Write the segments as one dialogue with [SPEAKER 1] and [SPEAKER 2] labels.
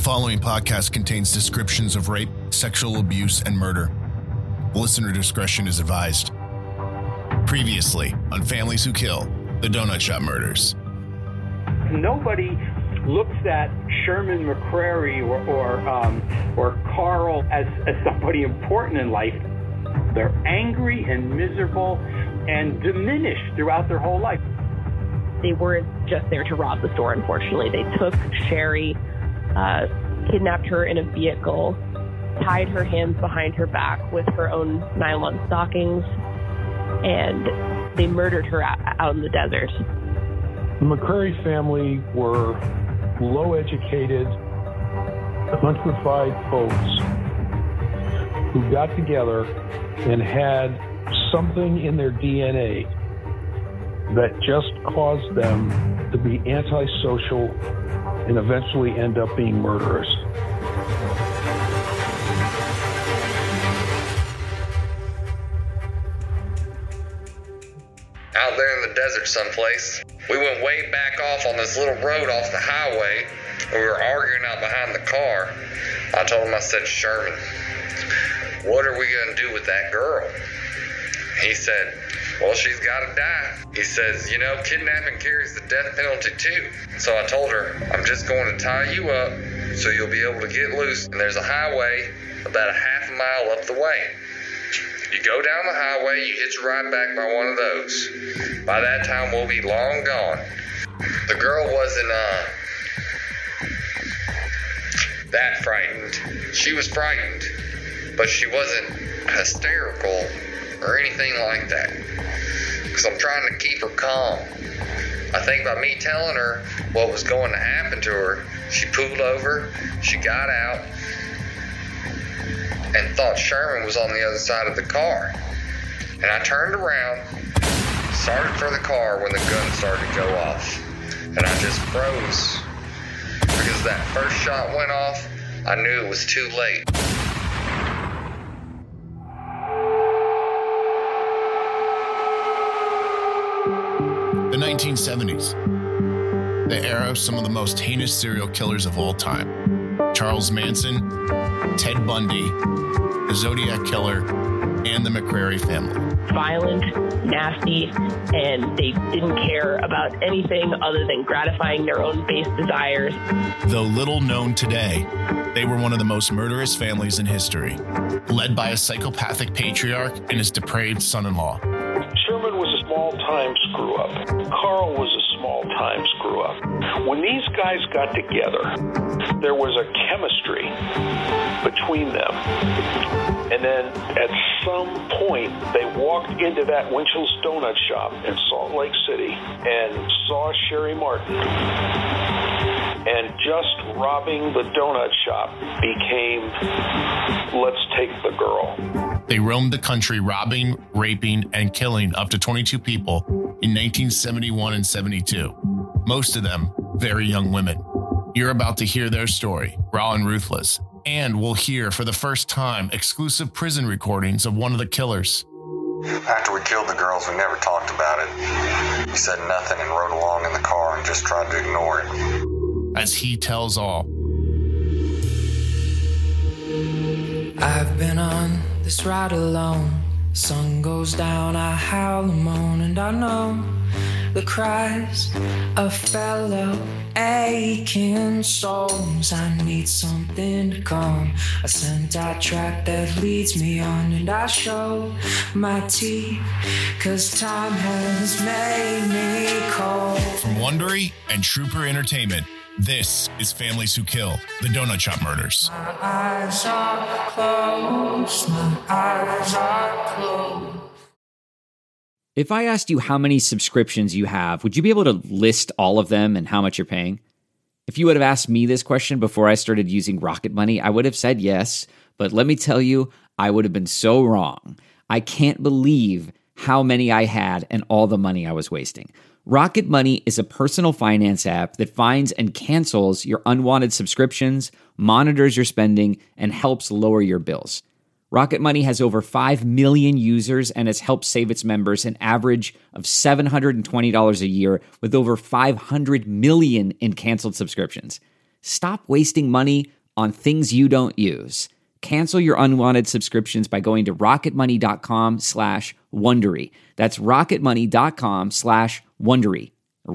[SPEAKER 1] following podcast contains descriptions of rape, sexual abuse, and murder. Listener discretion is advised. Previously on Families Who Kill, the Donut Shop Murders.
[SPEAKER 2] Nobody looks at Sherman McCrary or Carl as somebody important in life. They're angry and miserable and diminished throughout their whole life.
[SPEAKER 3] They weren't just there to rob the store, unfortunately. They took Sherry, kidnapped her in a vehicle, tied her hands behind her back with her own nylon stockings, and they murdered her out in the desert.
[SPEAKER 4] The McCrary family were low-educated, countrified folks who got together and had something in their DNA that just caused them to be antisocial and eventually end up being murderers.
[SPEAKER 5] Out there in the desert someplace, we went way back off on this little road off the highway, and we were arguing out behind the car. I told him, I said, Sherman, what are we going to do with that girl? He said, well, she's got to die. He says, you know, kidnapping carries the death penalty too. So I told her, I'm just going to tie you up so you'll be able to get loose. And there's a highway about a half a mile up the way. You go down the highway, you hitch a ride back by one of those. By that time, we'll be long gone. The girl wasn't, that frightened. She was frightened, but she wasn't hysterical or anything like that. Because I'm trying to keep her calm. I think by me telling her what was going to happen to her, she pulled over, she got out, and thought Sherman was on the other side of the car. And I turned around, started for the car when the gun started to go off. And I just froze. Because that first shot went off, I knew it was too late.
[SPEAKER 1] The 1970s. The era of some of the most heinous serial killers of all time. Charles Manson, Ted Bundy, the Zodiac Killer, and the McCrary family.
[SPEAKER 3] Violent, nasty, and they didn't care about anything other than gratifying their own base desires.
[SPEAKER 1] Though little known today, they were one of the most murderous families in history, led by a psychopathic patriarch and his depraved son-in-law.
[SPEAKER 4] Sherman was a small-time screw-up. Carl was a small-time screw-up. When these guys got together, there was a chemistry between them. And then at some point, they walked into that Winchell's Donut Shop in Salt Lake City and saw Sherry Martin. And just robbing the donut shop became, let's take the girl.
[SPEAKER 1] They roamed the country robbing, raping, and killing up to 22 people in 1971 and 72. Most of them very young women. You're about to hear their story, raw and ruthless. And we'll hear for the first time exclusive prison recordings of one of the killers.
[SPEAKER 5] After we killed the girls, we never talked about it. We said nothing and rode along in the car and just tried to ignore it.
[SPEAKER 1] As he tells all.
[SPEAKER 6] I've been on this ride alone. Sun goes down, I howl and moan, and I know the cries of fellow aching souls. I need something to calm a scent-out track that leads me on, and I show my teeth, 'cause time has made me cold.
[SPEAKER 1] From Wondery and Trooper Entertainment, this is Families Who Kill, the Donut Shop Murders.
[SPEAKER 6] My eyes are closed, my eyes are closed.
[SPEAKER 7] If I asked you how many subscriptions you have, would you be able to list all of them and how much you're paying? If you would have asked me this question before I started using Rocket Money, I would have said yes, but let me tell you, I would have been so wrong. I can't believe how many I had and all the money I was wasting. Rocket Money is a personal finance app that finds and cancels your unwanted subscriptions, monitors your spending, and helps lower your bills. Rocket Money has over 5 million users and has helped save its members an average of $720 a year with over 500 million in canceled subscriptions. Stop wasting money on things you don't use. Cancel your unwanted subscriptions by going to rocketmoney.com/Wondery. That's rocketmoney.com/Wondery.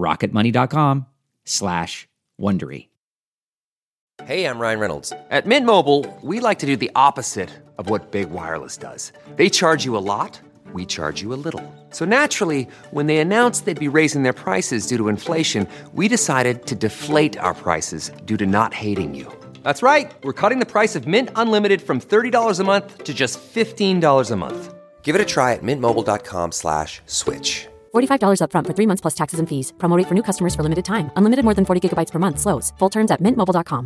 [SPEAKER 7] rocketmoney.com/Wondery.
[SPEAKER 8] Hey, I'm Ryan Reynolds. At Mint Mobile, we like to do the opposite of what Big Wireless does. They charge you a lot, we charge you a little. So naturally, when they announced they'd be raising their prices due to inflation, we decided to deflate our prices due to not hating you. That's right. We're cutting the price of Mint Unlimited from $30 a month to just $15 a month. Give it a try at mintmobile.com/switch.
[SPEAKER 9] $45 up front for 3 months plus taxes and fees. Promo rate for new customers for limited time. Unlimited more than 40 gigabytes per month. Slows full terms at mintmobile.com.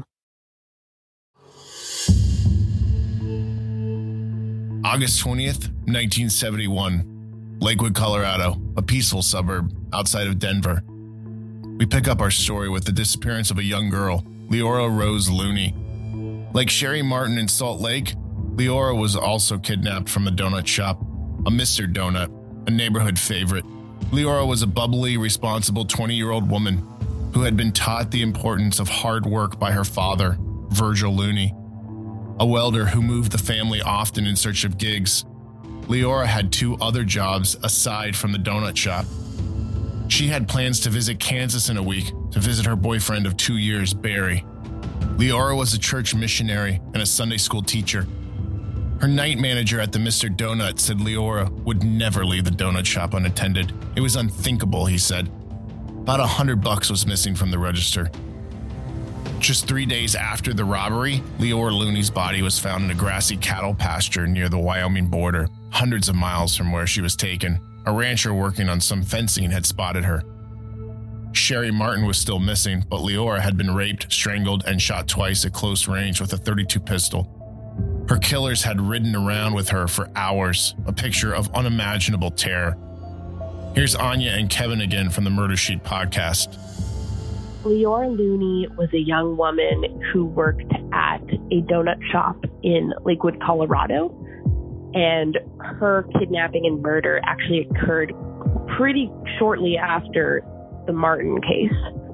[SPEAKER 1] August 20th, 1971. Lakewood, Colorado, a peaceful suburb outside of Denver. We pick up our story with the disappearance of a young girl, Leora Rose Looney. Like Sherry Martin in Salt Lake, Leora was also kidnapped from a donut shop, a Mr. Donut, a neighborhood favorite. Leora was a bubbly, responsible 20-year-old woman who had been taught the importance of hard work by her father, Virgil Looney, a welder who moved the family often in search of gigs. Leora had 2 other jobs aside from the donut shop. She had plans to visit Kansas in a week to visit her boyfriend of 2 years, Barry. Leora was a church missionary and a Sunday school teacher. Her night manager at the Mr. Donut said Leora would never leave the donut shop unattended. It was unthinkable, he said. About $100 was missing from the register. Just 3 days after the robbery, Leora Looney's body was found in a grassy cattle pasture near the Wyoming border, hundreds of miles from where she was taken. A rancher working on some fencing had spotted her. Sherry Martin was still missing, but Leora had been raped, strangled, and shot twice at close range with a .32 pistol. Her killers had ridden around with her for hours, a picture of unimaginable terror. Here's Anya and Kevin again from the Murder Sheet podcast.
[SPEAKER 3] Leora Looney was a young woman who worked at a donut shop in Lakewood, Colorado, and her kidnapping and murder actually occurred pretty shortly after the Martin case.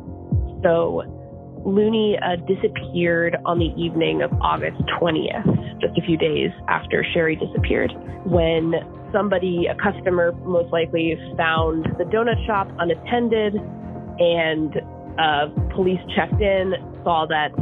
[SPEAKER 3] So Looney disappeared on the evening of August 20th, just a few days after Sherry disappeared, when somebody, a customer most likely, found the donut shop unattended, and police checked in, saw that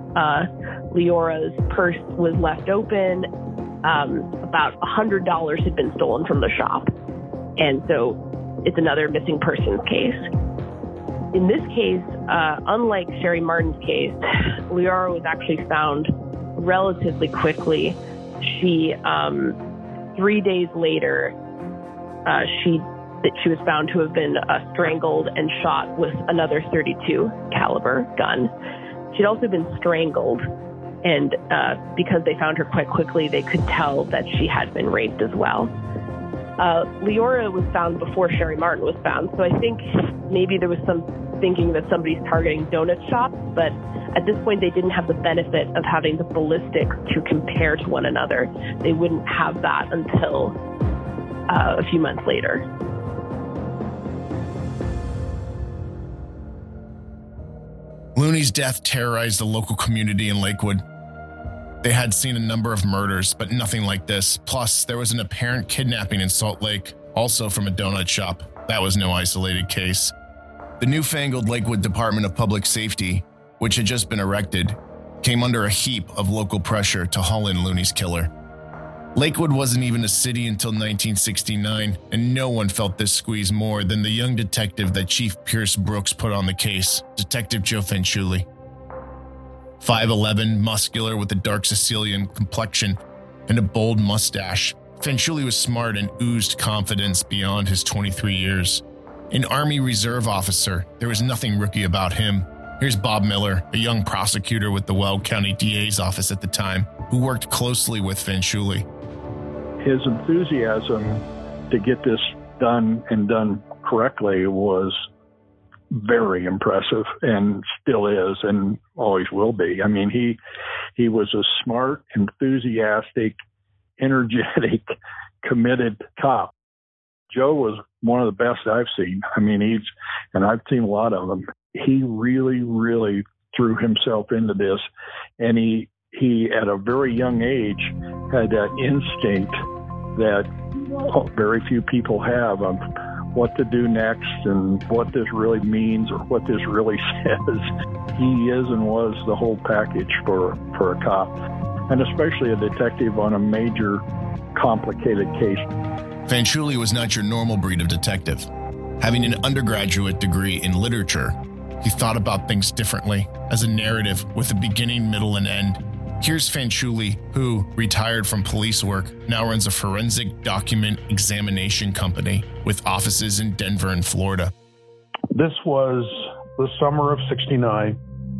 [SPEAKER 3] Leora's purse was left open. About $100 had been stolen from the shop. And so it's another missing persons case. In this case, unlike Sherry Martin's case, Leora was actually found relatively quickly. She, 3 days later, she was found to have been strangled and shot with another .32 caliber gun. She'd also been strangled, and because they found her quite quickly, they could tell that she had been raped as well. Leora was found before Sherry Martin was found, so I think maybe there was some thinking that somebody's targeting donut shops, but at this point they didn't have the benefit of having the ballistics to compare to one another. They wouldn't have that until a few months later.
[SPEAKER 1] Looney's death terrorized the local community in Lakewood. They had seen a number of murders, but nothing like this. Plus, there was an apparent kidnapping in Salt Lake, also from a donut shop. That was no isolated case. The newfangled Lakewood Department of Public Safety, which had just been erected, came under a heap of local pressure to haul in Looney's killer. Lakewood wasn't even a city until 1969, and no one felt this squeeze more than the young detective that Chief Pierce Brooks put on the case, Detective Joe Fanciulli. 5'11", muscular with a dark Sicilian complexion and a bold mustache, Fanciulli was smart and oozed confidence beyond his 23 years. An Army Reserve officer, there was nothing rookie about him. Here's Bob Miller, a young prosecutor with the Weld County DA's office at the time, who worked closely with Fanciulli.
[SPEAKER 10] His enthusiasm to get this done and done correctly was very impressive, and still is and always will be. I mean, he was a smart, enthusiastic, energetic, committed cop. Joe was one of the best I've seen. I mean, and I've seen a lot of them. He really, really threw himself into this, and he he, at a very young age, had that instinct that very few people have of what to do next and what this really means or what this really says. He is and was the whole package for a cop, and especially a detective on a major, complicated case.
[SPEAKER 1] Fanciulli was not your normal breed of detective. Having an undergraduate degree in literature, he thought about things differently, as a narrative with a beginning, middle, and end. Here's Fanciulli, who, retired from police work, now runs a forensic document examination company with offices in Denver and Florida.
[SPEAKER 11] This was the summer of '69.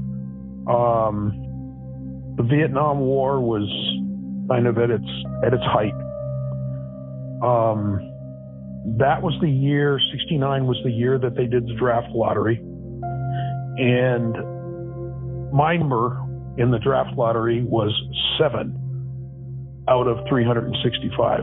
[SPEAKER 11] The Vietnam War was kind of at its height. That was the year, '69 was the year that they did the draft lottery. And my number in the draft lottery was 7 out of 365.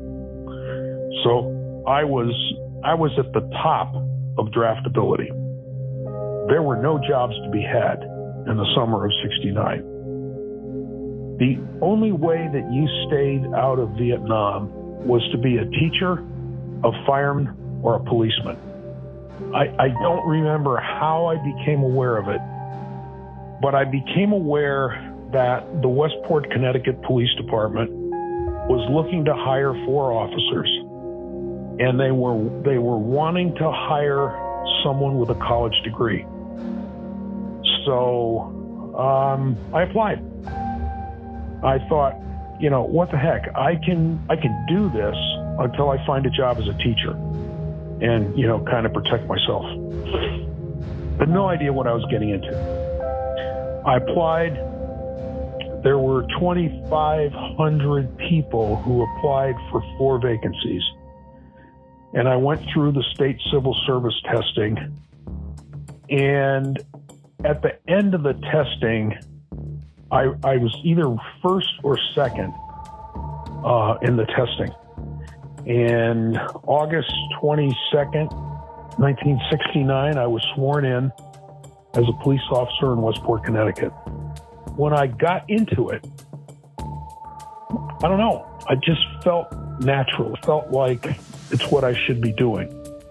[SPEAKER 11] So I was at the top of draftability. There were no jobs to be had in the summer of '69. The only way that you stayed out of Vietnam was to be a teacher, a fireman, or a policeman. I don't remember how I became aware of it, but I became aware that the Westport, Connecticut Police Department was looking to hire 4 officers, and they were wanting to hire someone with a college degree. So I applied. I thought, what the heck? I can do this until I find a job as a teacher and, kind of protect myself. But no idea what I was getting into. I applied. There were 2,500 people who applied for 4 vacancies. And I went through the state civil service testing. And at the end of the testing, I was either first or second in the testing. And August 22nd, 1969, I was sworn in as a police officer in Westport, Connecticut. When I got into it, I don't know, I just felt natural. It felt like it's what I should be doing.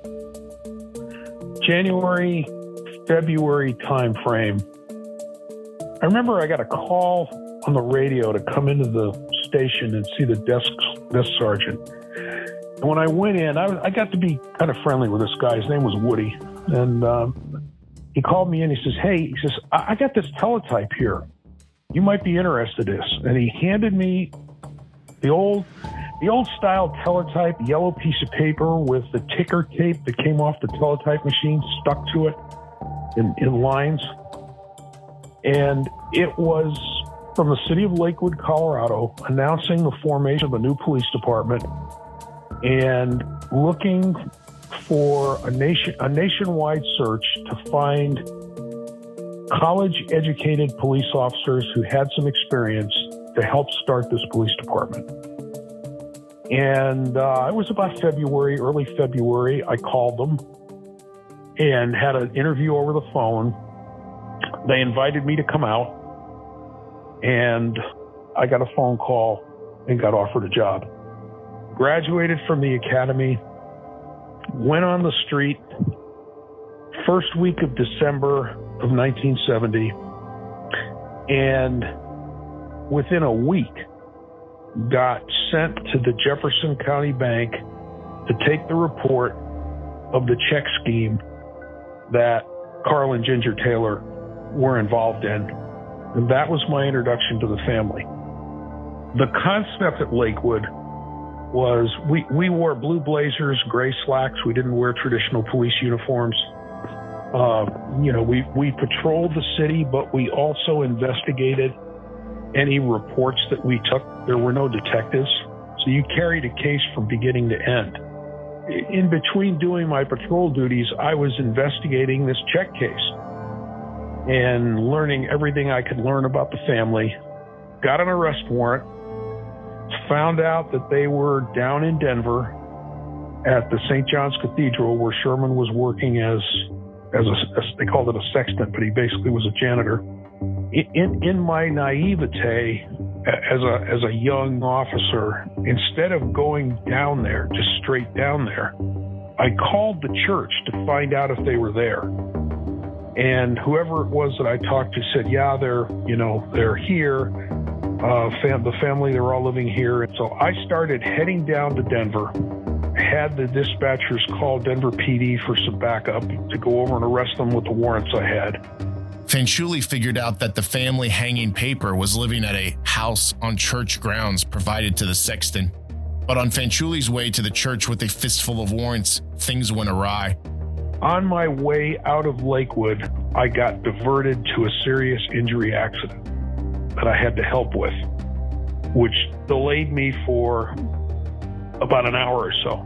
[SPEAKER 11] January, February timeframe, I remember I got a call on the radio to come into the station and see the desk sergeant. And when I went in, I got to be kind of friendly with this guy. His name was Woody. And he called me in. He says, hey, I got this teletype here. You might be interested in this. And he handed me the old style teletype, yellow piece of paper with the ticker tape that came off the teletype machine stuck to it in lines. And it was from the city of Lakewood, Colorado, announcing the formation of a new police department and looking for a nationwide search to find college-educated police officers who had some experience to help start this police department. And it was about early February. I called them and had an interview over the phone. They invited me to come out, and I got a phone call and got offered a job. Graduated from the academy, went on the street, first week of December of 1970, and within a week got sent to the Jefferson County Bank to take the report of the check scheme that Carl and Ginger Taylor were involved in. And that was my introduction to the family. The concept at Lakewood was we wore blue blazers, gray slacks. We didn't wear traditional police uniforms. We patrolled the city, but we also investigated any reports that we took. There were no detectives, so you carried a case from beginning to end. In between doing my patrol duties, I was investigating this check case and learning everything I could learn about the family. Got an arrest warrant, found out that they were down in Denver at the St. John's Cathedral, where Sherman was working as they called it a sextant, but he basically was a janitor. In my naivete as a young officer, instead of going down there, just straight down there, I called the church to find out if they were there. And whoever it was that I talked to said, yeah, they're here. The family, they're all living here. And so I started heading down to Denver, had the dispatchers call Denver PD for some backup to go over and arrest them with the warrants I had.
[SPEAKER 1] Fanciulli figured out that the family hanging paper was living at a house on church grounds provided to the sexton. But on Fanciulli's way to the church with a fistful of warrants, things went awry.
[SPEAKER 11] On my way out of Lakewood, I got diverted to a serious injury accident that I had to help with, which delayed me for about an hour or so.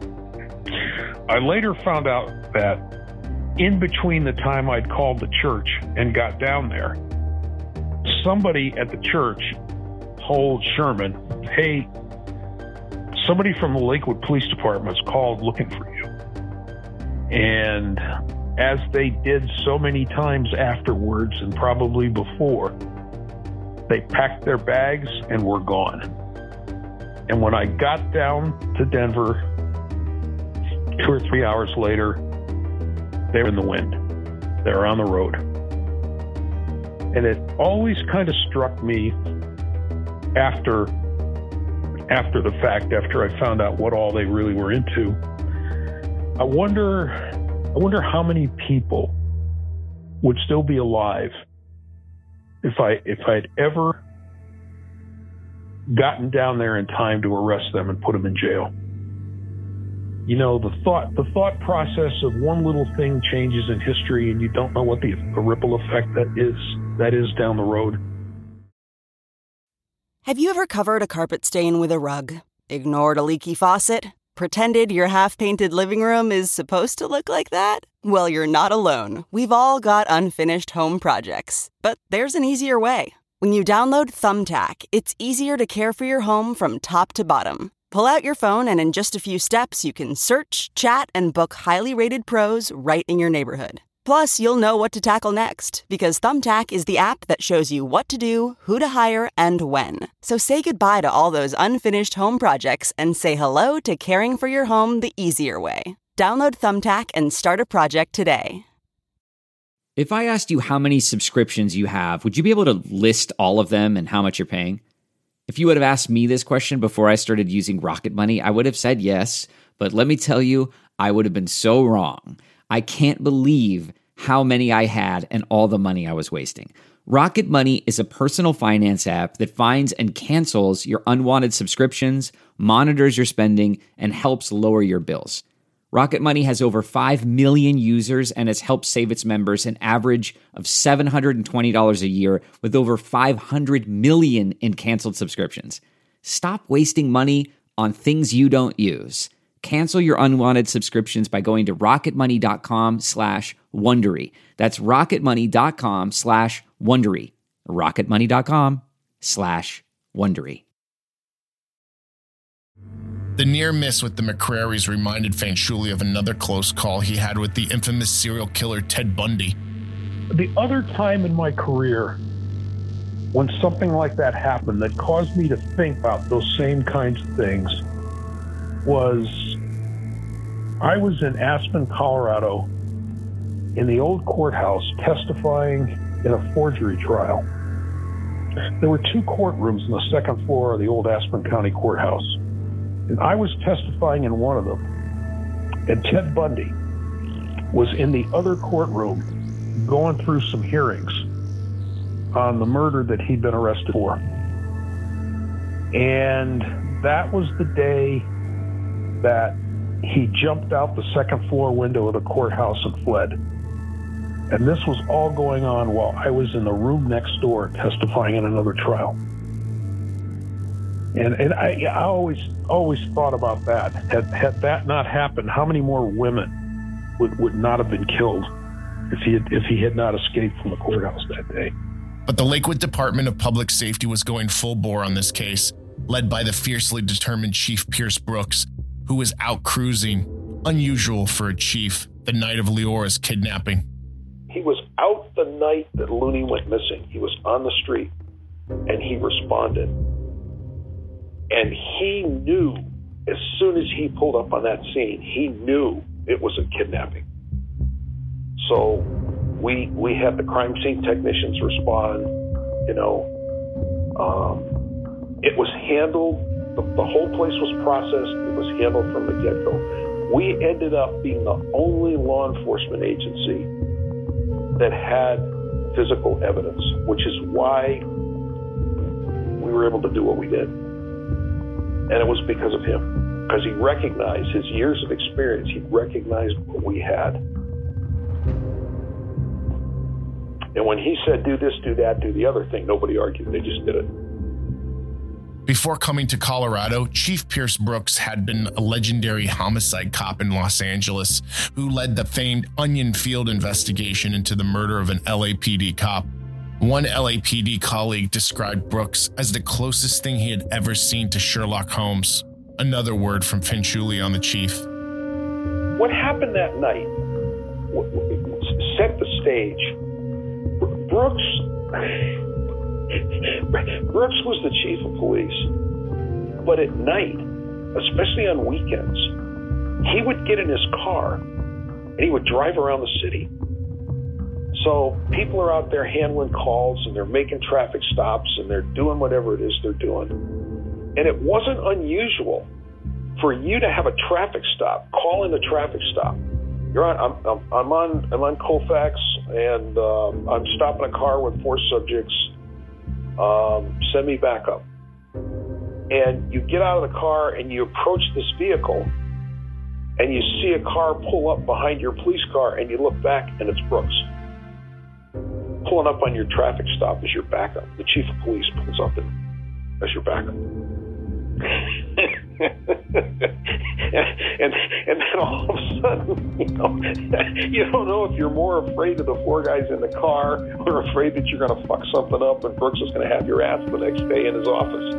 [SPEAKER 11] I later found out that in between the time I'd called the church and got down there, somebody at the church told Sherman, hey, somebody from the Lakewood Police Department's called looking for you. And as they did so many times afterwards and probably before, they packed their bags and were gone. And when I got down to Denver 2 or 3 hours later, they were in the wind. They were on the road. And it always kind of struck me after the fact, after I found out what all they really were into, I wonder how many people would still be alive if I'd ever gotten down there in time to arrest them and put them in jail. You know, the thought process of one little thing changes in history, and you don't know what the ripple effect that is down the road.
[SPEAKER 12] Have you ever covered a carpet stain with a rug? Ignored a leaky faucet? Pretended your half-painted living room is supposed to look like that? Well, you're not alone. We've all got unfinished home projects. But there's an easier way. When you download Thumbtack, it's easier to care for your home from top to bottom. Pull out your phone and in just a few steps, you can search, chat, and book highly rated pros right in your neighborhood. Plus, you'll know what to tackle next, because Thumbtack is the app that shows you what to do, who to hire, and when. So say goodbye to all those unfinished home projects and say hello to caring for your home the easier way. Download Thumbtack and start a project today.
[SPEAKER 7] If I asked you how many subscriptions you have, would you be able to list all of them and how much you're paying? If you would have asked me this question before I started using Rocket Money, I would have said yes, but let me tell you, I would have been so wrong. I can't believe how many I had and all the money I was wasting. Rocket Money is a personal finance app that finds and cancels your unwanted subscriptions, monitors your spending, and helps lower your bills. Rocket Money has over 5 million users and has helped save its members an average of $720 a year with over 500 million in canceled subscriptions. Stop wasting money on things you don't use. Cancel your unwanted subscriptions by going to rocketmoney.com/Wondery. That's rocketmoney.com/Wondery. rocketmoney.com/Wondery.
[SPEAKER 1] The near miss with the McCrary's reminded Fanciulli of another close call he had with the infamous serial killer Ted Bundy.
[SPEAKER 11] The other time in my career when something like that happened that caused me to think about those same kinds of things was I was in Aspen, Colorado, in the old courthouse testifying in a forgery trial. There were 2 courtrooms on the second floor of the old Aspen County Courthouse. And I was testifying in one of them, and Ted Bundy was in the other courtroom going through some hearings on the murder that he'd been arrested for. And that was the day that he jumped out the second floor window of the courthouse and fled. And this was all going on while I was in the room next door testifying in another trial. And I always thought about that. Had that not happened, how many more women would not have been killed if he had not escaped from the courthouse that day?
[SPEAKER 1] But the Lakewood Department of Public Safety was going full bore on this case, led by the fiercely determined Chief Pierce Brooks, who was out cruising, unusual for a chief, the night of Leora's kidnapping.
[SPEAKER 11] He was
[SPEAKER 4] throughout the night that Looney went missing, he was on the street and he responded. And he knew, as soon as he pulled up on that scene, he knew it was a kidnapping. So we had the crime scene technicians respond. It was handled, the whole place was processed, it was handled from the get-go. We ended up being the only law enforcement agency that had physical evidence, which is why we were able to do what we did. And it was because of him, because he recognized his years of experience. He recognized what we had. And when he said, do this, do that, do the other thing, nobody argued. They just did it.
[SPEAKER 1] Before coming to Colorado, Chief Pierce Brooks had been a legendary homicide cop in Los Angeles who led the famed Onion Field investigation into the murder of an LAPD cop. One LAPD colleague described Brooks as the closest thing he had ever seen to Sherlock Holmes. Another word from Fanciulli on the chief.
[SPEAKER 4] What happened that night set the stage. Brooks was the chief of police, but at night, especially on weekends, he would get in his car and he would drive around the city. So people are out there handling calls and they're making traffic stops and they're doing whatever it is they're doing. And it wasn't unusual for you to have a traffic stop, call in a traffic stop. I'm on Colfax and I'm stopping a car with 4 subjects. Send me backup. And you get out of the car and you approach this vehicle and you see a car pull up behind your police car and you look back and it's Brooks. Pulling up on your traffic stop as your backup. The chief of police pulls up as your backup. and then all of a sudden, you don't know if you're more afraid of the 4 guys in the car or afraid that you're going to fuck something up and Brooks is going to have your ass the next day in his office.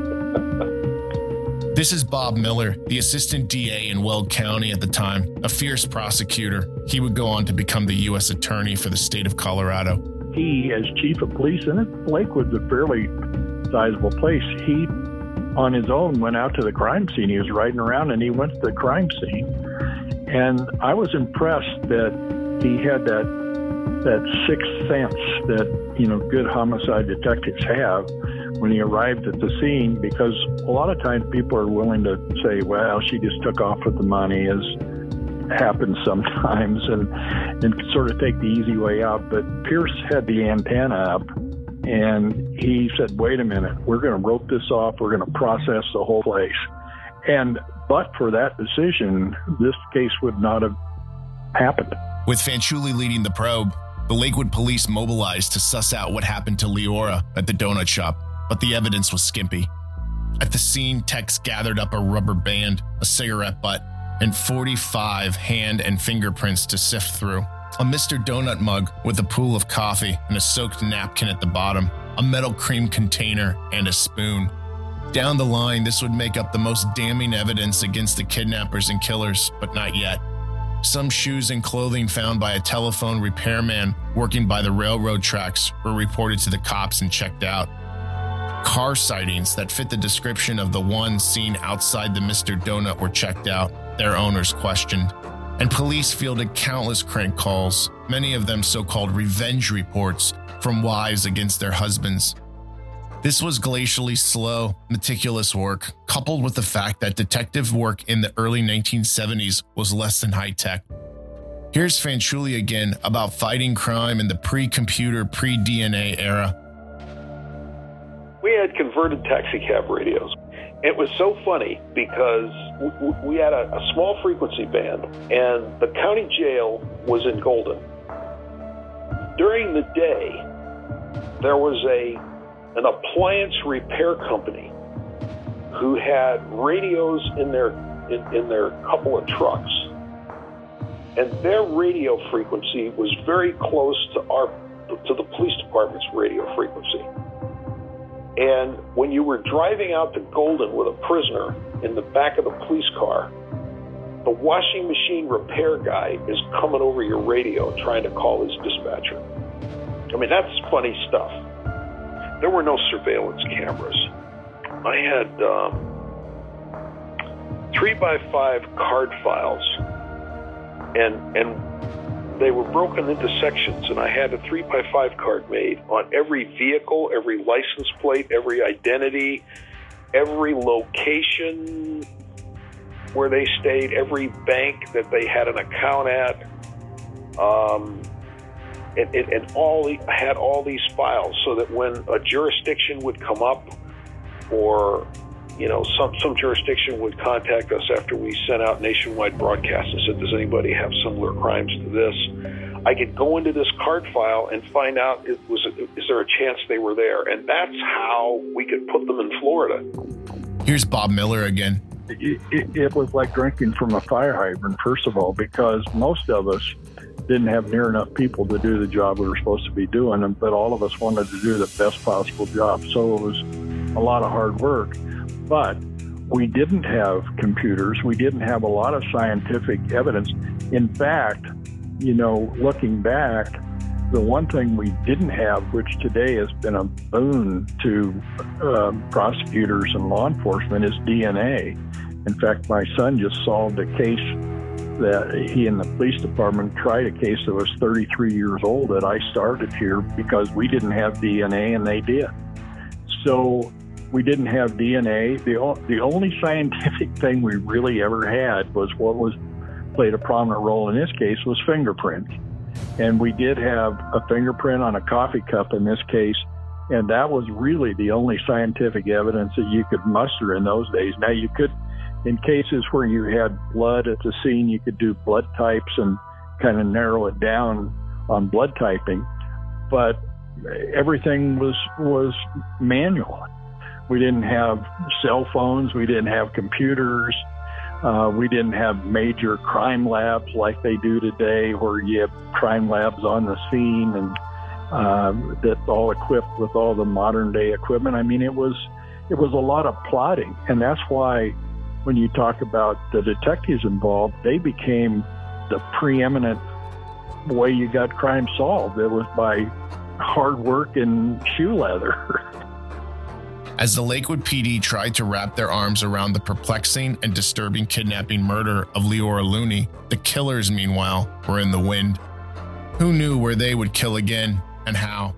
[SPEAKER 1] This is Bob Miller, the assistant DA in Weld County at the time, a fierce prosecutor. He would go on to become the U.S. attorney for the state of Colorado.
[SPEAKER 10] He, as chief of police, and Lakewood's a fairly sizable place, he on his own went out to the crime scene. He was riding around and he went to the crime scene. And I was impressed that he had that sixth sense that, good homicide detectives have when he arrived at the scene, because a lot of times people are willing to say, well, she just took off with the money, as happens sometimes, and sort of take the easy way out. But Pierce had the antenna up. And he said, wait a minute, we're going to rope this off. We're going to process the whole place. But for that decision, this case would not have happened.
[SPEAKER 1] With Fanciulli leading the probe, the Lakewood police mobilized to suss out what happened to Leora at the donut shop, but the evidence was skimpy. At the scene, techs gathered up a rubber band, a cigarette butt, and 45 hand and fingerprints to sift through. A Mr. Donut mug with a pool of coffee and a soaked napkin at the bottom, a metal cream container, and a spoon. Down the line, this would make up the most damning evidence against the kidnappers and killers, but not yet. Some shoes and clothing found by a telephone repairman working by the railroad tracks were reported to the cops and checked out. Car sightings that fit the description of the one seen outside the Mr. Donut were checked out, their owners questioned. And police fielded countless crank calls, many of them so-called revenge reports from wives against their husbands. This was glacially slow, meticulous work, coupled with the fact that detective work in the early 1970s was less than high-tech. Here's Fanciulli again about fighting crime in the pre-computer, pre-DNA era.
[SPEAKER 4] We had converted taxicab radios. It was so funny because we had a small frequency band, and the county jail was in Golden. During the day, there was an appliance repair company who had radios in their couple of trucks, and their radio frequency was very close to the police department's radio frequency. And when you were driving out to Golden with a prisoner in the back of the police car, the washing machine repair guy is coming over your radio trying to call his dispatcher. I mean, that's funny stuff. There were no surveillance cameras. I had 3x5 card files, and they were broken into sections, and I had a 3x5 card made on every vehicle, every license plate, every identity, every location where they stayed, every bank that they had an account at, and I had all these files so that when a jurisdiction would come up, or some jurisdiction would contact us after we sent out nationwide broadcasts and said, does anybody have similar crimes to this? I could go into this card file and find out, is there a chance they were there? And that's how we could put them in Florida.
[SPEAKER 1] Here's Bob Miller again.
[SPEAKER 10] It was like drinking from a fire hydrant, first of all, because most of us didn't have near enough people to do the job we were supposed to be doing, but all of us wanted to do the best possible job. So it was a lot of hard work. But we didn't have computers. We didn't have a lot of scientific evidence. In fact, looking back, the one thing we didn't have, which today has been a boon to prosecutors and law enforcement, is DNA. In fact, my son just solved a case that he and the police department tried, a case that was 33 years old that I started here because we didn't have DNA and they did. So we didn't have DNA. The only scientific thing we really ever had was played a prominent role in this case was fingerprints. And we did have a fingerprint on a coffee cup in this case, and that was really the only scientific evidence that you could muster in those days. Now, you could, in cases where you had blood at the scene, you could do blood types and kind of narrow it down on blood typing, but everything was manual. We didn't have cell phones. We didn't have computers. We didn't have major crime labs like they do today, where you have crime labs on the scene and that's all equipped with all the modern day equipment. I mean, it was a lot of plotting, and that's why when you talk about the detectives involved, they became the preeminent way you got crime solved. It was by hard work and shoe leather.
[SPEAKER 1] As the Lakewood PD tried to wrap their arms around the perplexing and disturbing kidnapping murder of Leora Looney, the killers, meanwhile, were in the wind. Who knew where they would kill again and how?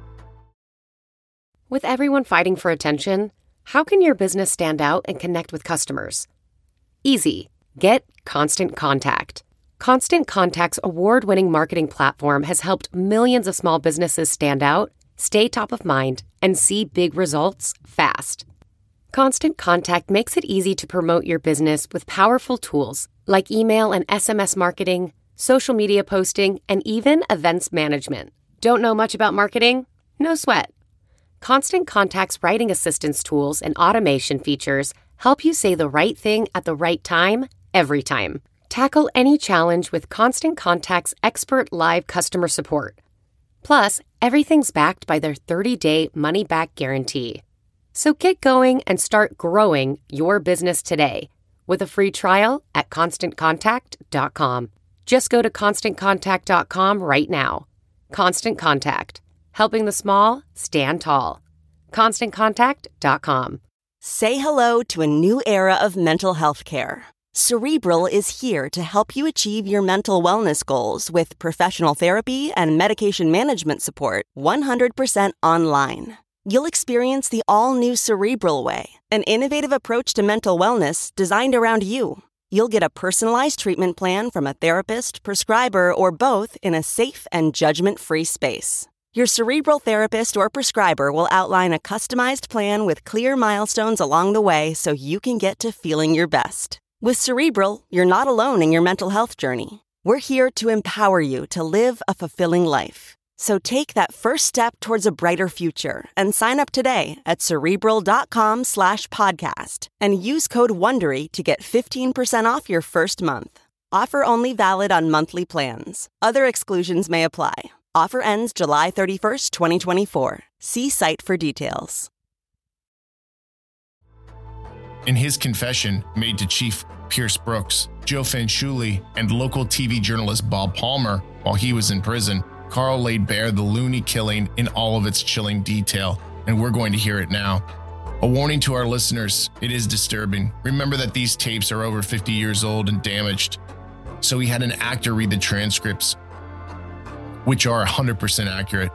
[SPEAKER 13] With everyone fighting for attention, how can your business stand out and connect with customers? Easy. Get Constant Contact. Constant Contact's award-winning marketing platform has helped millions of small businesses stand out, stay top of mind, and see big results fast. Constant Contact makes it easy to promote your business with powerful tools like email and SMS marketing, social media posting, and even events management. Don't know much about marketing? No sweat. Constant Contact's writing assistance tools and automation features help you say the right thing at the right time, every time. Tackle any challenge with Constant Contact's expert live customer support. Plus, everything's backed by their 30-day money-back guarantee. So get going and start growing your business today with a free trial at ConstantContact.com. Just go to ConstantContact.com right now. Constant Contact, helping the small stand tall. ConstantContact.com.
[SPEAKER 12] Say hello to a new era of mental health care. Cerebral is here to help you achieve your mental wellness goals with professional therapy and medication management support 100% online. You'll experience the all-new Cerebral Way, an innovative approach to mental wellness designed around you. You'll get a personalized treatment plan from a therapist, prescriber, or both in a safe and judgment-free space. Your Cerebral therapist or prescriber will outline a customized plan with clear milestones along the way so you can get to feeling your best. With Cerebral, you're not alone in your mental health journey. We're here to empower you to live a fulfilling life. So take that first step towards a brighter future and sign up today at Cerebral.com/podcast and use code WONDERY to get 15% off your first month. Offer only valid on monthly plans. Other exclusions may apply. Offer ends July 31st, 2024. See site for details.
[SPEAKER 1] In his confession made to Chief Pierce Brooks, Joe Fanciulli, and local TV journalist Bob Palmer while he was in prison, Carl laid bare the Looney killing in all of its chilling detail, and we're going to hear it now. A warning to our listeners, it is disturbing. Remember that these tapes are over 50 years old and damaged. So he had an actor read the transcripts, which are 100% accurate.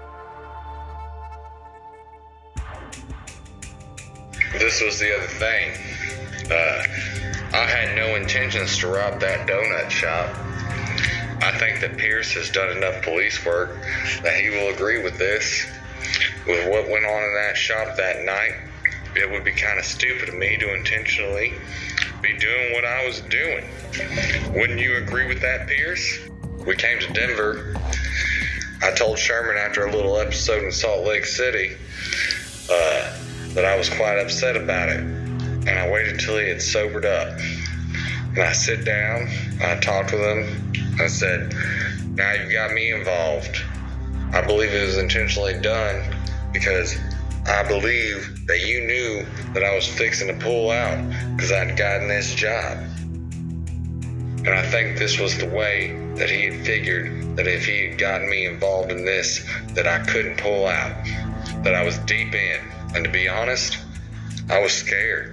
[SPEAKER 5] This was the other thing. I had no intentions to rob that donut shop. I think that Pierce has done enough police work that he will agree with this. With what went on in that shop that night, it would be kind of stupid of me to intentionally be doing what I was doing. Wouldn't you agree with that, Pierce? We came to Denver. I told Sherman after a little episode in Salt Lake City that I was quite upset about it. And I waited till he had sobered up. And I sit down, I talked with him, and I said, now you've got me involved. I believe it was intentionally done because I believe that you knew that I was fixing to pull out because I'd gotten this job. And I think this was the way that he had figured that if he had gotten me involved in this, that I couldn't pull out, that I was deep in. And to be honest, I was scared.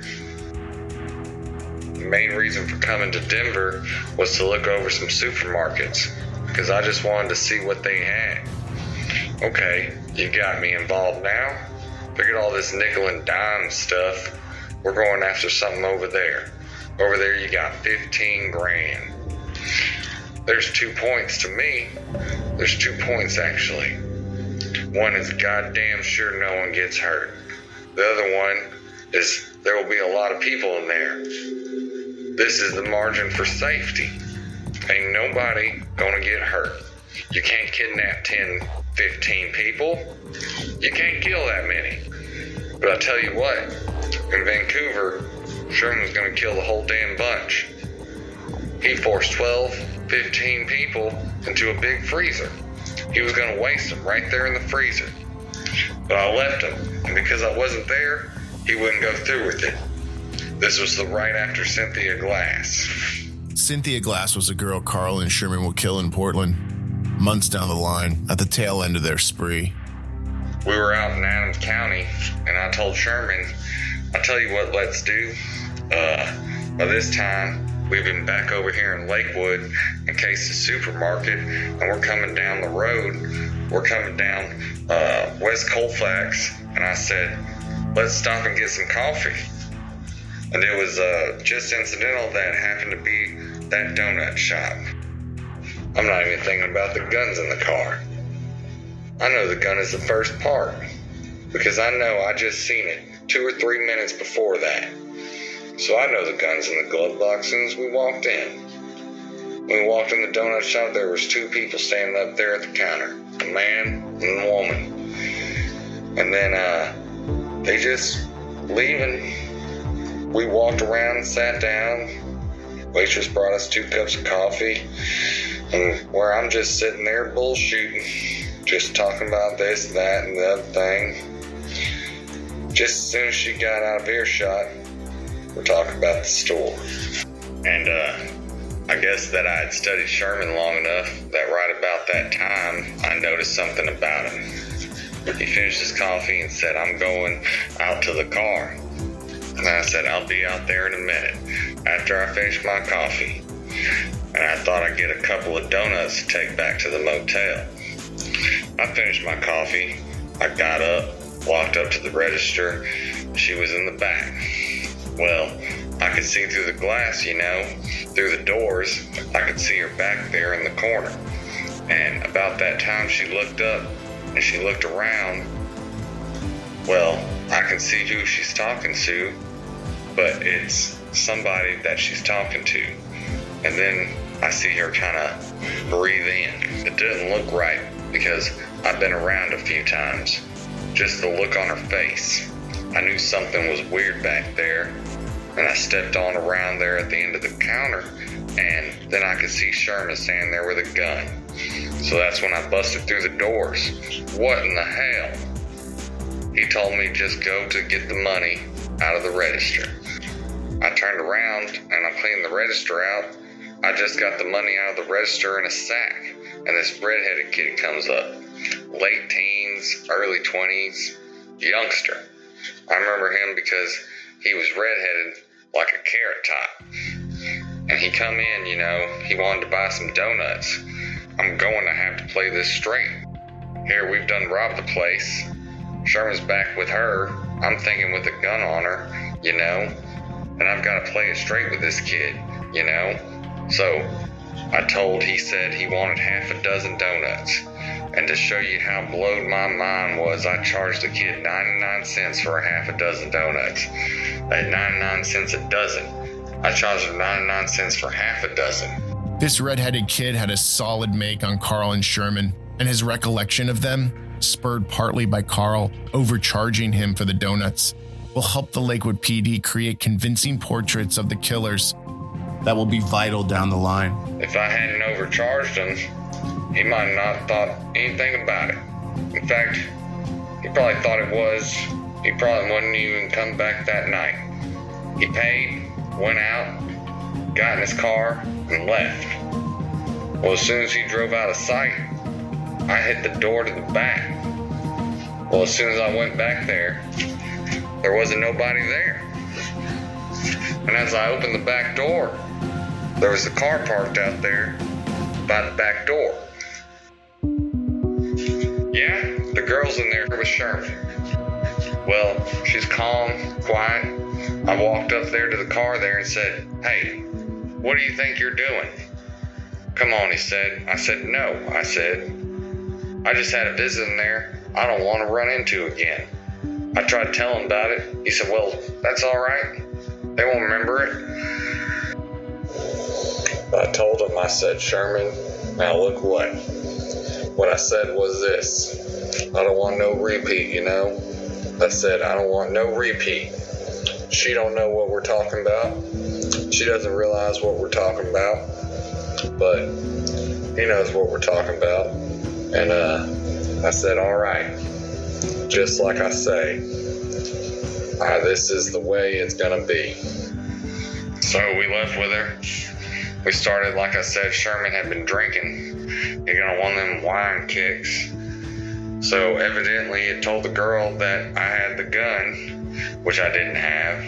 [SPEAKER 5] The main reason for coming to Denver was to look over some supermarkets because I just wanted to see what they had. Okay, you got me involved now. Forget all this nickel and dime stuff. We're going after something over there. Over there you got 15 grand. There's 2 points to me. There's 2 points actually. One is goddamn sure no one gets hurt. The other one is there will be a lot of people in there. This is the margin for safety. Ain't nobody gonna get hurt. You can't kidnap 10, 15 people. You can't kill that many. But I tell you what, in Vancouver, Sherman's gonna kill the whole damn bunch. He forced 12, 15 people into a big freezer. He was gonna waste them right there in the freezer. But I left him, and because I wasn't there, he wouldn't go through with it. This was the right after Cynthia Glass.
[SPEAKER 1] Cynthia Glass was a girl Carl and Sherman will kill in Portland, months down the line, at the tail end of their spree.
[SPEAKER 5] We were out in Adams County, and I told Sherman, I'll tell you what let's do. By this time, we've been back over here in Lakewood in Case's Supermarket, and we're coming down the road. We're coming down West Colfax, and I said, let's stop and get some coffee. And it was just incidental that happened to be that donut shop. I'm not even thinking about the guns in the car. I know the gun is the first part because I know I just seen it 2 or 3 minutes before that. So I know the gun's in the glove box as soon as we walked in. When we walked in the donut shop, there was 2 people standing up there at the counter, a man and a woman. And then they just leaving. We walked around and sat down. Waitress brought us 2 cups of coffee. And where I'm just sitting there bullshooting, just talking about this, that, and the other thing. Just as soon as she got out of earshot, we're talking about the store. And I guess that I had studied Sherman long enough that right about that time, I noticed something about him. He finished his coffee and said, I'm going out to the car. And I said, I'll be out there in a minute after I finish my coffee. And I thought I'd get a couple of donuts to take back to the motel. I finished my coffee. I got up, walked up to the register. She was in the back. Well, I could see through the glass, through the doors. I could see her back there in the corner. And about that time she looked up and she looked around. Well, I can see who she's talking to, but it's somebody that she's talking to. And then I see her kind of breathe in. It didn't look right because I've been around a few times. Just the look on her face. I knew something was weird back there. And I stepped on around there at the end of the counter, and then I could see Sherman standing there with a gun. So that's when I busted through the doors. What in the hell? He told me just go to get the money out of the register. I turned around and I'm cleaning the register out. I just got the money out of the register in a sack, and this redheaded kid comes up. Late teens, early 20s, youngster. I remember him because he was redheaded like a carrot top. And he come in, he wanted to buy some donuts. I'm going to have to play this straight. Here, we've done robbed the place. Sherman's back with her. I'm thinking with a gun on her, and I've got to play it straight with this kid, So he said he wanted half a dozen donuts. And to show you how blowed my mind was, I charged the kid 99 cents for a half a dozen donuts. At 99 cents a dozen. I charged him 99 cents for half a dozen.
[SPEAKER 1] This redheaded kid had a solid make on Carl and Sherman, and his recollection of them, spurred partly by Carl overcharging him for the donuts, will help the Lakewood PD create convincing portraits of the killers that will be vital down the line.
[SPEAKER 5] If I hadn't overcharged him, he might not have thought anything about it. In fact, he probably thought it was. He probably wouldn't even come back that night. He paid, went out, got in his car, and left. Well, as soon as he drove out of sight, I hit the door to the back. Well, as soon as I went back there wasn't nobody there. And as I opened the back door, there was a car parked out there by the back door. Yeah, the girl's in there with Sherman. Well, she's calm, quiet. I walked up there to the car there and said, "Hey, what do you think you're doing?" "Come on," he said. I said, "No," I said. "I just had a visit in there I don't want to run into again." I tried to tell him about it. He said, "Well, that's all right. They won't remember it." I told him, I said, "Sherman, now look what? What I said was this. I don't want no repeat, I said, I don't want no repeat. She don't know what we're talking about. She doesn't realize what we're talking about. But he knows what we're talking about." And I said, "All right. Just like I say, this is the way it's gonna be." So we left with her. We started, like I said, Sherman had been drinking. He got one of them wine kicks. So evidently it told the girl that I had the gun, which I didn't have.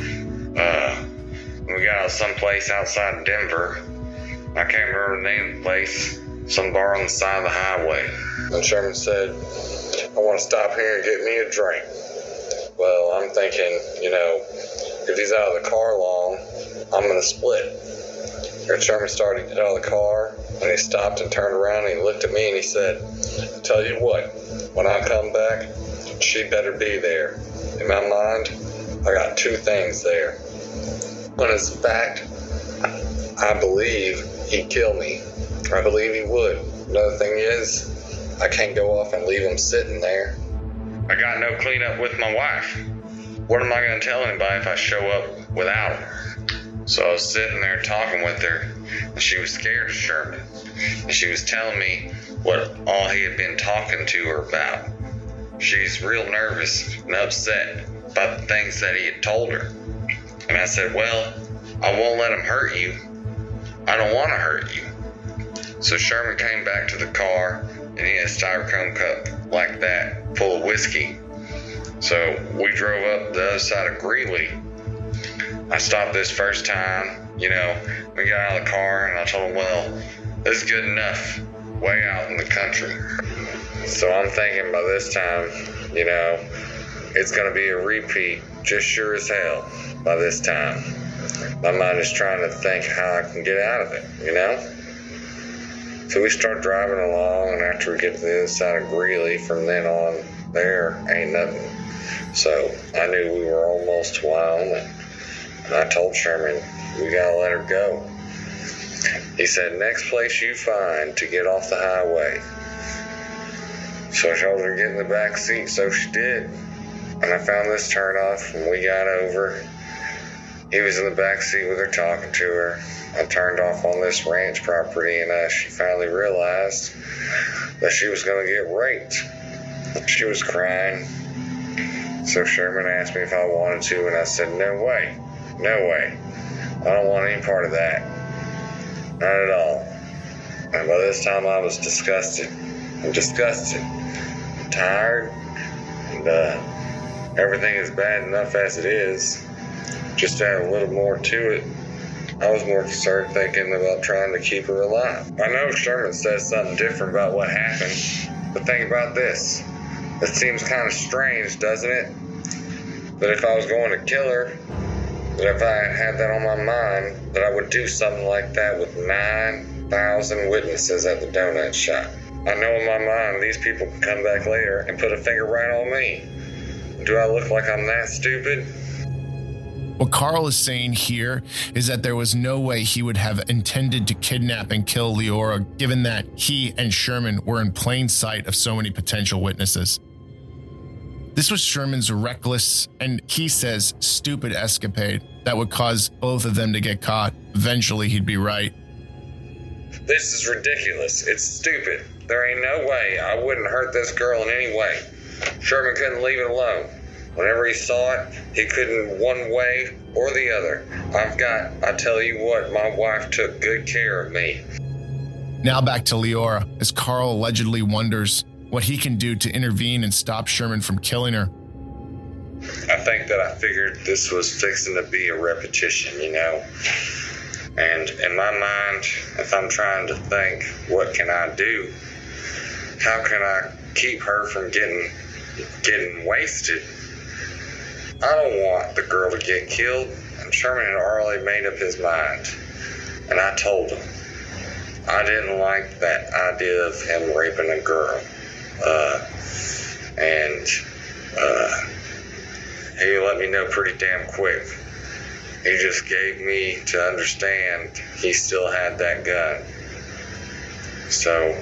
[SPEAKER 5] We got out someplace outside of Denver. I can't remember the name of the place. Some bar on the side of the highway. And Sherman said, "I want to stop here and get me a drink." Well, I'm thinking, if he's out of the car long, I'm going to split. And Sherman started to get out of the car, and he stopped and turned around, and he looked at me, and he said, "I tell you what, when I come back, she better be there. In my mind, I got two things there. One is the fact, I believe he'd kill me. I believe he would. Another thing is, I can't go off and leave him sitting there. I got no cleanup with my wife. What am I going to tell anybody if I show up without her?" So I was sitting there talking with her, and she was scared of Sherman. And she was telling me what all he had been talking to her about. She's real nervous and upset about the things that he had told her. And I said, "Well, I won't let him hurt you. I don't want to hurt you." So Sherman came back to the car, and he had a styrofoam cup like that, full of whiskey. So we drove up the other side of Greeley. I stopped this first time, we got out of the car, and I told him, "Well, this is good enough, way out in the country." So I'm thinking by this time, it's going to be a repeat, just sure as hell, by this time. My mind is trying to think how I can get out of it, So we start driving along, and after we get to the other side of Greeley, from then on, there ain't nothing. So I knew we were almost to Wyoming, and I told Sherman, "We gotta let her go." He said, "Next place you find to get off the highway." So I told her to get in the back seat, so she did. And I found this turnoff, and we got over. He was in the back seat with her, talking to her. I turned off on this ranch property, and she finally realized that she was going to get raped. She was crying. So Sherman asked me if I wanted to, and I said, "No way. No way. I don't want any part of that. Not at all. And by this time I was disgusted. I'm tired. And everything is bad enough as it is. Just to add a little more to it, I was more concerned thinking about trying to keep her alive. I know Sherman says something different about what happened, but think about this. It seems kind of strange, doesn't it? That if I was going to kill her, that if I had that on my mind, that I would do something like that with 9,000 witnesses at the donut shop. I know in my mind these people can come back later and put a finger right on me. Do I look like I'm that stupid?
[SPEAKER 1] What Carl is saying here is that there was no way he would have intended to kidnap and kill Leora, given that he and Sherman were in plain sight of so many potential witnesses. This was Sherman's reckless and, he says, stupid escapade that would cause both of them to get caught. Eventually, he'd be right.
[SPEAKER 5] This is ridiculous. It's stupid. There ain't no way I wouldn't hurt this girl in any way. Sherman couldn't leave it alone. Whenever he saw it, he couldn't one way or the other. I tell you what, my wife took good care of me.
[SPEAKER 1] Now back to Leora, as Carl allegedly wonders what he can do to intervene and stop Sherman from killing her.
[SPEAKER 5] I think that I figured this was fixing to be a repetition, you know? And in my mind, if I'm trying to think, what can I do? How can I keep her from getting wasted? I don't want the girl to get killed, and Sherman had already made up his mind. And I told him I didn't like that idea of him raping a girl. He let me know pretty damn quick. He just gave me to understand he still had that gun. So,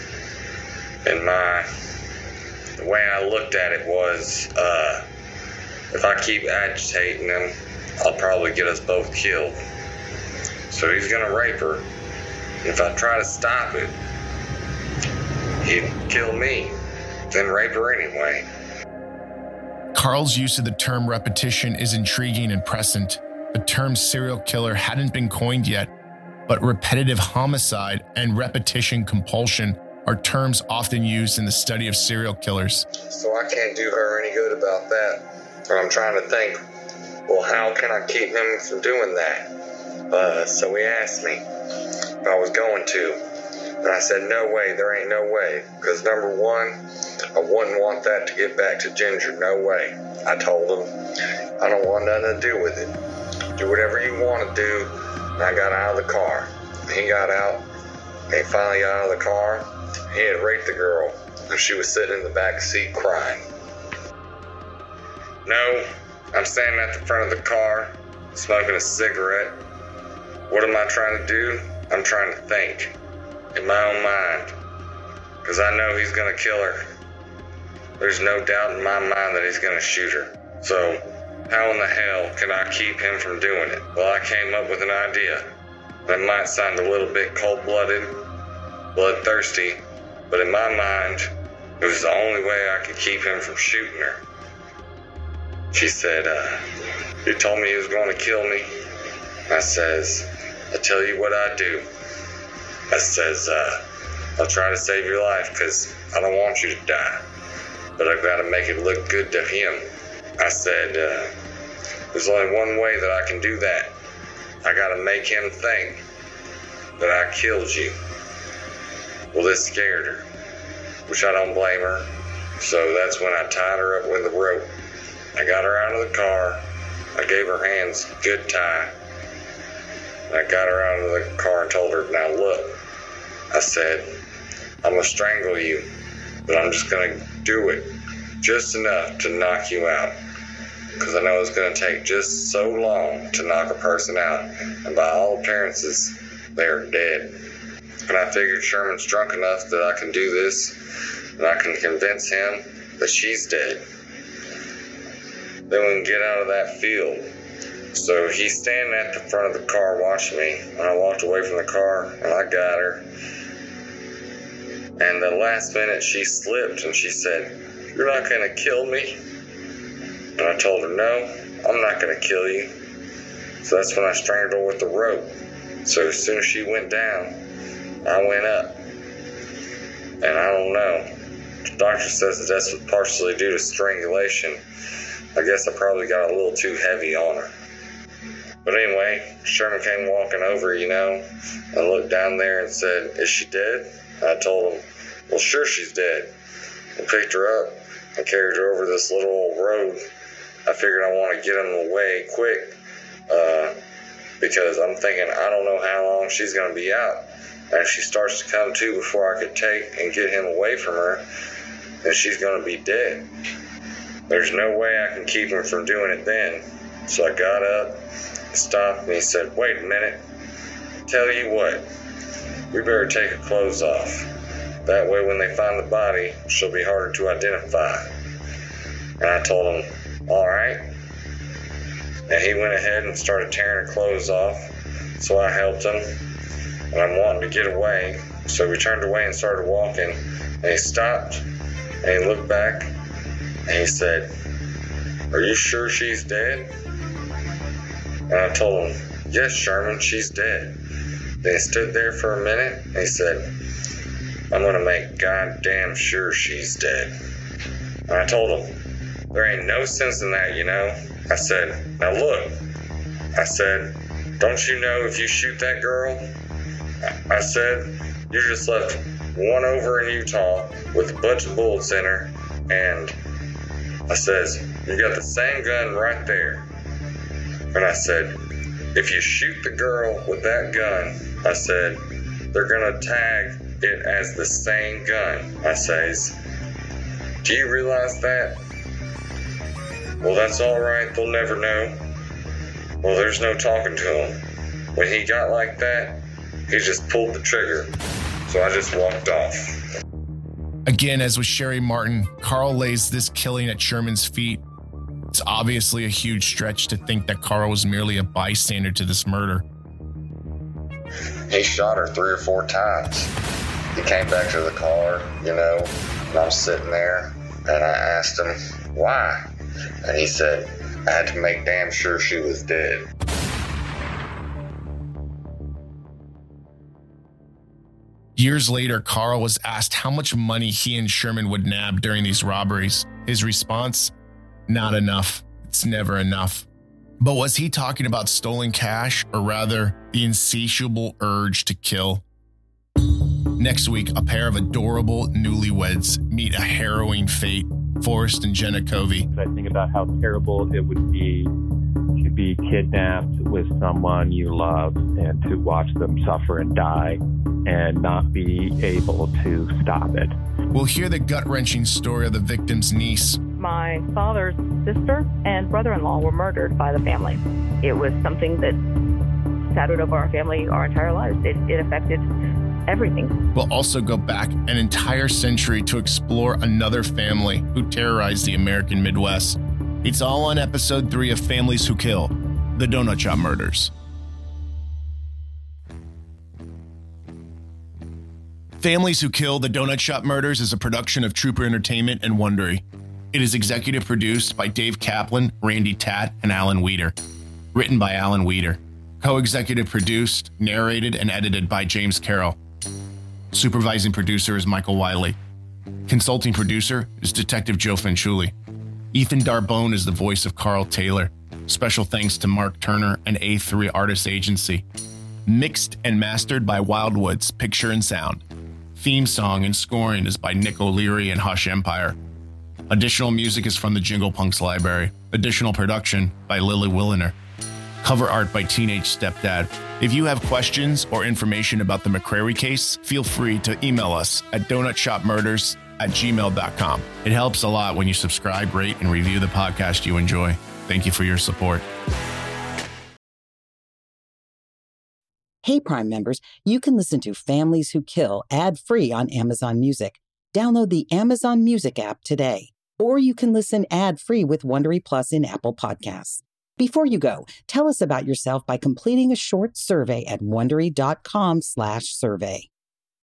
[SPEAKER 5] the way I looked at it was, if I keep agitating him, I'll probably get us both killed. So he's gonna rape her. And if I try to stop it, he'd kill me, then rape her anyway.
[SPEAKER 1] Carl's use of the term repetition is intriguing and prescient. The term serial killer hadn't been coined yet, but repetitive homicide and repetition compulsion are terms often used in the study of serial killers.
[SPEAKER 5] So I can't do her any good about that. And I'm trying to think, well, how can I keep him from doing that? So he asked me if I was going to. And I said, no way, there ain't no way. Because number one, I wouldn't want that to get back to Ginger, no way. I told him, I don't want nothing to do with it. Do whatever you want to do. And I got out of the car. He got out. And he finally got out of the car. He had raped the girl. And she was sitting in the back seat crying. No, I'm standing at the front of the car, smoking a cigarette. What am I trying to do? I'm trying to think. In my own mind. Because I know he's going to kill her. There's no doubt in my mind that he's going to shoot her. So, how in the hell can I keep him from doing it? Well, I came up with an idea. That might sound a little bit cold-blooded, bloodthirsty, but in my mind, it was the only way I could keep him from shooting her. She said, you told me he was going to kill me. I says, I tell you what I do. I says, I'll try to save your life because I don't want you to die. But I've got to make it look good to him. I said, there's only one way that I can do that. I got to make him think that I killed you. Well, this scared her, which I don't blame her. So that's when I tied her up with a rope. I got her out of the car. I gave her hands a good tie. And I got her out of the car and told her, now look, I said, I'm going to strangle you, but I'm just going to do it just enough to knock you out. Because I know it's going to take just so long to knock a person out. And by all appearances, they are dead. And I figured Sherman's drunk enough that I can do this, and I can convince him that she's dead. Then we can get out of that field. So he's standing at the front of the car watching me, and I walked away from the car, and I got her. And the last minute she slipped, and she said, you're not going to kill me? And I told her, no, I'm not going to kill you. So that's when I strangled her with the rope. So as soon as she went down, I went up. And I don't know. The doctor says that that's partially due to strangulation. I guess I probably got a little too heavy on her. But anyway, Sherman came walking over, and looked down there and said, "Is she dead?" I told him, "Well, sure she's dead." I picked her up and carried her over this little old road. I figured I want to get him away quick because I'm thinking I don't know how long she's going to be out. And if she starts to come to before I could take and get him away from her, then she's going to be dead. There's no way I can keep him from doing it then. So I got up, stopped, and he said, "Wait a minute. Tell you what, we better take her clothes off. That way when they find the body, she'll be harder to identify." And I told him, "All right." And he went ahead and started tearing her clothes off, so I helped him. And I'm wanting to get away, so we turned away and started walking. And he stopped, and he looked back, and he said, "Are you sure she's dead?" And I told him, "Yes, Sherman, she's dead." Then he stood there for a minute, and he said, "I'm going to make goddamn sure she's dead." And I told him, "There ain't no sense in that, I said, "Now look," I said, "don't you know if you shoot that girl?" I said, "You just left one over in Utah with a bunch of bullets in her, and," I says, "you got the same gun right there." And I said, "If you shoot the girl with that gun," I said, "they're gonna tag it as the same gun." I says, "Do you realize that?" "Well, that's all right, they'll never know." Well, there's no talking to him. When he got like that, he just pulled the trigger. So I just walked off.
[SPEAKER 1] Again, as with Sherry Martin, Carl lays this killing at Sherman's feet. It's obviously a huge stretch to think that Carl was merely a bystander to this murder.
[SPEAKER 5] He shot her 3 or 4 times. He came back to the car, and I'm sitting there, and I asked him, "Why?" And he said, "I had to make damn sure she was dead."
[SPEAKER 1] Years later, Carl was asked how much money he and Sherman would nab during these robberies. His response, "Not enough. It's never enough." But was he talking about stolen cash, or rather the insatiable urge to kill? Next week, a pair of adorable newlyweds meet a harrowing fate, Forrest and Jenna Covey.
[SPEAKER 14] I think about how terrible it would be to be kidnapped with someone you love and to watch them suffer and die and not be able to stop it.
[SPEAKER 1] We'll hear the gut-wrenching story of the victim's niece.
[SPEAKER 15] My father's sister and brother-in-law were murdered by the family. It was something that shadowed over our family our entire lives. It affected everything.
[SPEAKER 1] We'll also go back an entire century to explore another family who terrorized the American Midwest. It's all on episode 3 of Families Who Kill, the Donut Shop Murders. Families Who Kill, the Donut Shop Murders is a production of Trooper Entertainment and Wondery. It is executive produced by Dave Kaplan, Randy Tatt, and Alan Weeder. Written by Alan Weeder. Co-executive produced, narrated, and edited by James Carroll. Supervising producer is Michael Wiley. Consulting producer is Detective Joe Fanciulli. Ethan Darbone is the voice of Carl Taylor. Special thanks to Mark Turner and A3 Artists Agency. Mixed and mastered by Wildwoods Picture and Sound. Theme song and scoring is by Nick O'Leary and Hush Empire. Additional music is from the Jingle Punks Library. Additional production by Lily Williner. Cover art by Teenage Stepdad. If you have questions or information about the McCrary case, feel free to email us at donutshopmurders@gmail.com. It helps a lot when you subscribe, rate, and review the podcast you enjoy. Thank you for your support.
[SPEAKER 16] Hey, Prime members, you can listen to Families Who Kill ad-free on Amazon Music. Download the Amazon Music app today. Or you can listen ad-free with Wondery Plus in Apple Podcasts. Before you go, tell us about yourself by completing a short survey at Wondery.com/survey.